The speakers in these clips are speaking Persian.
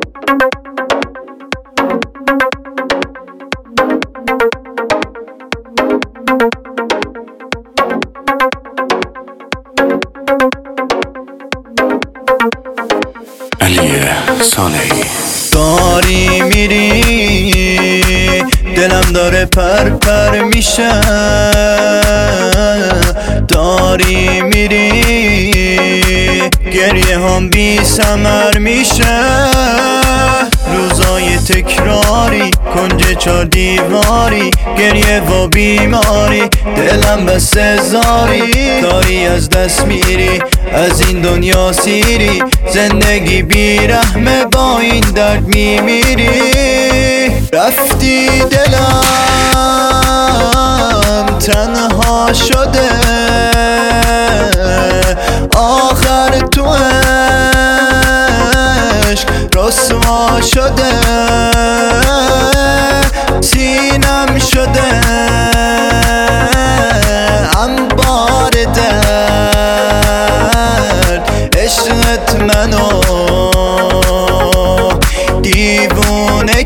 علی صالحی. داری میری دلم داره پر پر میشه، داری میری گریه هم بی ثمر میشه، روزای تکراری کنج چار دیواری، گریه و بیماری دلم بسته زاری، داری از دست میری از این دنیا سیری، زندگی بی رحمه با این درد میمیری، رفتی دلم تنها شده، آخر تو عشق رسوا شده، سینم شده انبار درد، عشقت منو دیوونه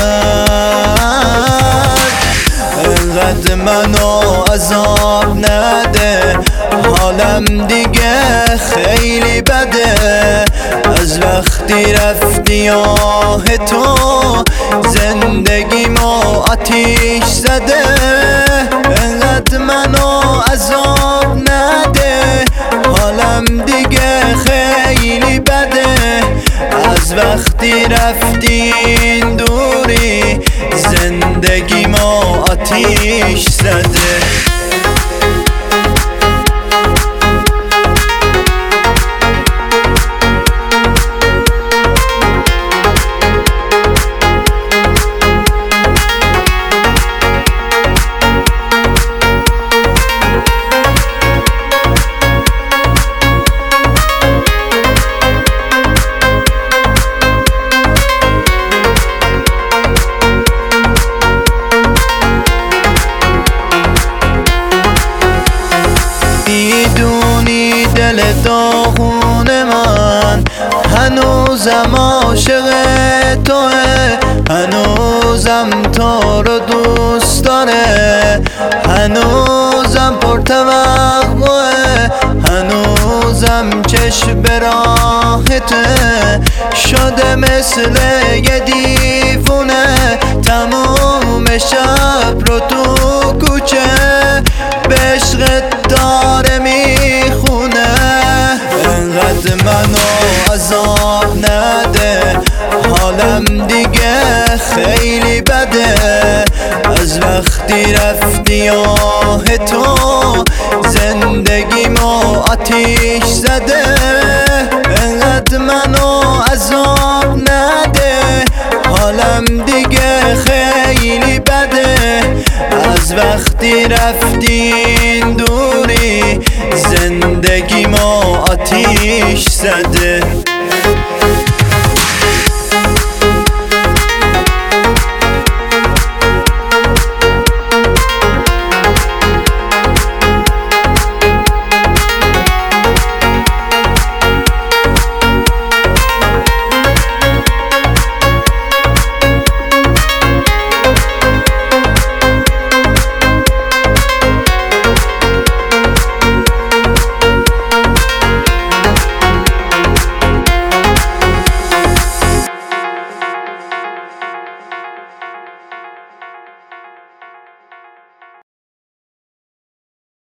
کرد، انقدر منو عذاب نده، حالم دیگه خیلی بده، از وقتی رفتی آه تو زندگیمو آتیش زده، انقدر منو عذاب نده، حالم دیگه خیلی بده، از وقتی رفتی این دوری زندگیمو آتیش زده. میدونی دل داغون من هنوزم عاشق توه، هنوزم تو رو دوست داره، هنوزم پرتوقعه، هنوزم چشم به راهته، شده مثل یه دیوونه، تموم شب رو تو کوچه به عشقت داره میخونه، انقدر منو عذاب نده، حالم دیگه خیلی بده، از وقتی رفتی آه تو زندگیمو آتیش زده، انقدر منو عذاب نده، حالم دیگه خیلی بده، از وقتی رفتی این دوری زندگیمو آتیش زده.